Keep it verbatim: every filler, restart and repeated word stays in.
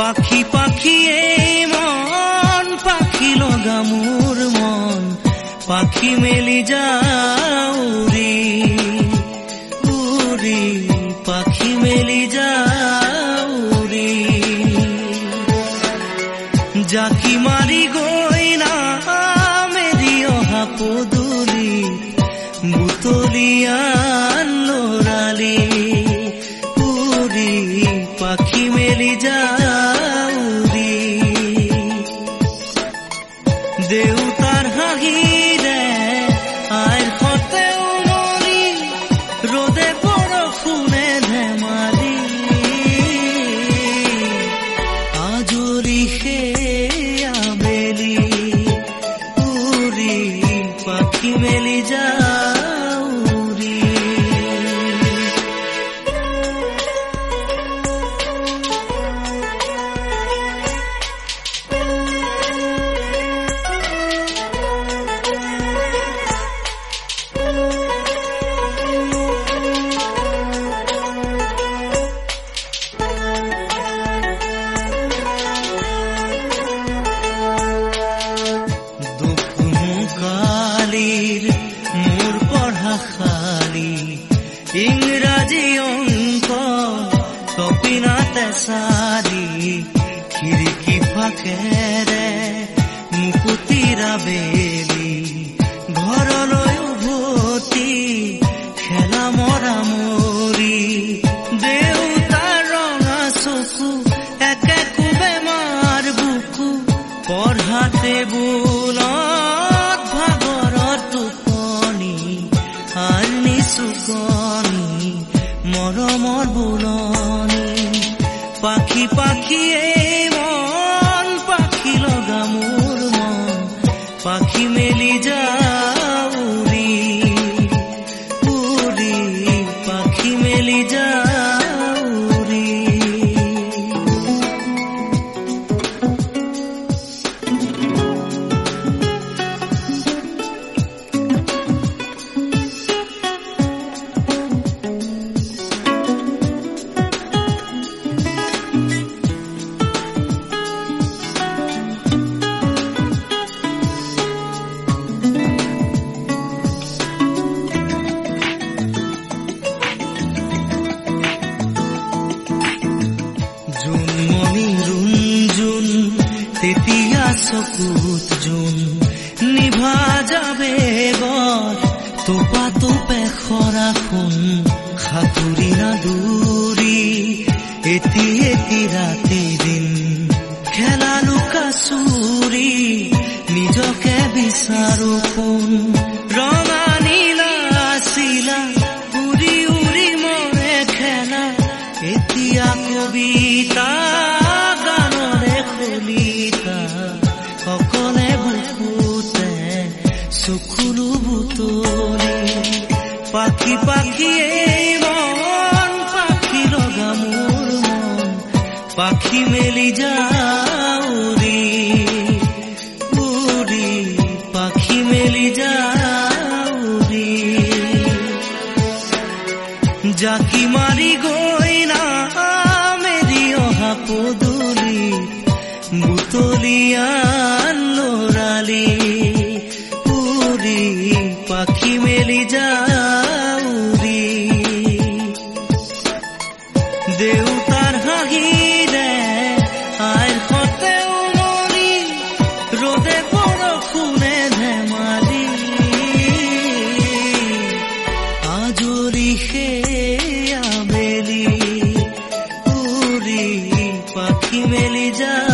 পাখি পাখিয়ে মন পাখি লগা মোৰ মন পাখি মেলি যাও উৰি উৰি পাখি মেলি যাও উৰি জাকি মাৰি গৈ না মেৰি অহা পদূলি বুটলিয়ান লৰালি উৰি পাখি মেলি যাও উৰি দেউতাৰ হাঁহিৰে আইৰ সতে উমলি ৰ'দে বৰষুণে ধেমালি আজৰি সেই আবেলি উৰি পাখি মেলি যাও উৰি মোৰ পঢ়া খালি ইংৰাজী অংক কপিনাতে চাৰি খিৰিকী ফাকেৰে মুকুতিৰা বেলি ঘৰলৈ উভতি খেলা মৰা মৰি দেউতাৰ ৰঙা চকু একে কোবে মাৰ বুকু পঢ়া টেবুলত ভাগৰত টোপনি আনি চুকনি মৰমৰ বুলনি পাখি পাখিয়ে মন পাখি লগা মোৰ মন পাখি মেলি যাও উৰি উৰি পাখি মেলি যাও উৰি তেতিয়া চকুত জোন নিভা যাবে গৰ তোপা তোপে খৰা সোণ সাঁতুৰি না দূৰি এটি এটি ৰাতি দিন খেলা লুকা চুৰি নিজকে বিচাৰো কোন ৰঙা নীলা চিলা উৰি উৰি মৰে খেলা এতিয়া কবিতা সকলে বুকুতে চকুলো বুটলি পাখি পাখিয়ে মন পাখি লগা মোৰ মন পাখি মেলি যাও উৰি উৰি পাখি মেলি যাও উৰি জাকি মাৰি গৈ না মেৰি অহা পদূলি বুটলিয়ান লৰালি উৰি পাখি মেলি যাও উৰি দেউতাৰ হাঁহিৰে আইৰ সতে উমলি ৰ'দে বৰষুণে ধেমালি আজৰি সেই আবেলি উৰি পাখি মেলি যাও